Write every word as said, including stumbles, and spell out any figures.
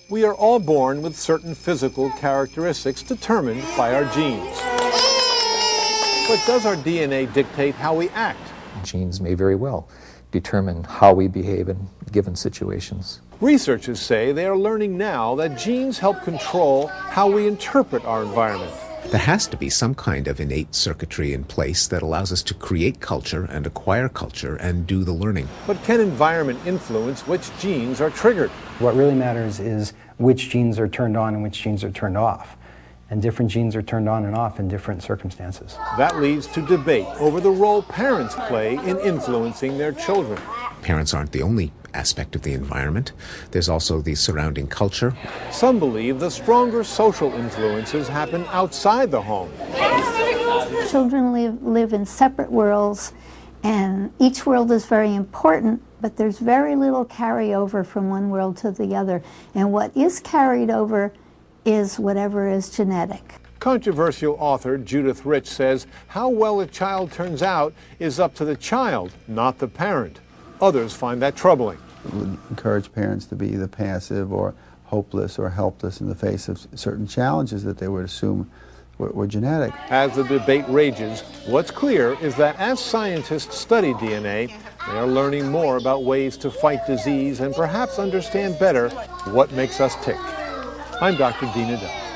We are all born with certain physical characteristics determined by our genes. But does our D N A dictate how we act? Genes may very well determine how we behave in given situations. Researchers say they are learning now that genes help control how we interpret our environment. There has to be some kind of innate circuitry in place that allows us to create culture and acquire culture and do the learning. But can environment influence which genes are triggered? What really matters is which genes are turned on and which genes are turned off. And different genes are turned on and off in different circumstances. That leads to debate over the role parents play in influencing their children. Parents aren't the only aspect of the environment. There's also the surrounding culture. Some believe the stronger social influences happen outside the home. Children live, live in separate worlds, and each world is very important, but there's very little carryover from one world to the other. And what is carried over is whatever is genetic. Controversial author Judith Rich says how well a child turns out is up to the child, not the parent. Others find that troubling. It would encourage parents to be either passive or hopeless or helpless in the face of certain challenges that they would assume were, were genetic. As the debate rages, what's clear is that as scientists study D N A, they are learning more about ways to fight disease and perhaps understand better what makes us tick. I'm Doctor Dean Edell.